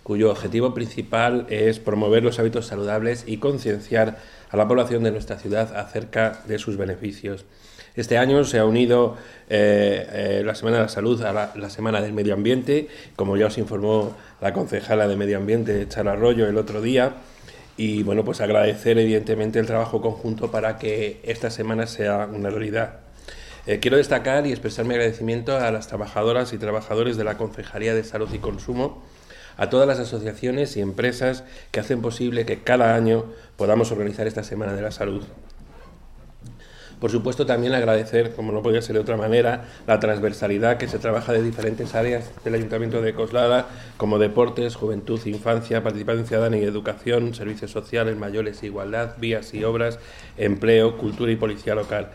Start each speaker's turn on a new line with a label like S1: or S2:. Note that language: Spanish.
S1: cuyo objetivo principal es promover los hábitos saludables y concienciar a la población de nuestra ciudad acerca de sus beneficios. Este año se ha unido la Semana de la Salud a la Semana del Medio Ambiente, como ya os informó la concejala de Medio Ambiente, Chara Arroyo, el otro día. Y bueno, pues agradecer evidentemente el trabajo conjunto para que esta semana sea una realidad. Quiero destacar y expresar mi agradecimiento a las trabajadoras y trabajadores de la Concejalía de Salud y Consumo, a todas las asociaciones y empresas que hacen posible que cada año podamos organizar esta Semana de la Salud. Por supuesto, también agradecer, como no podía ser de otra manera, la transversalidad que se trabaja de diferentes áreas del Ayuntamiento de Coslada, como deportes, juventud, infancia, participación ciudadana y educación, servicios sociales, mayores e igualdad, vías y obras, empleo, cultura y policía local.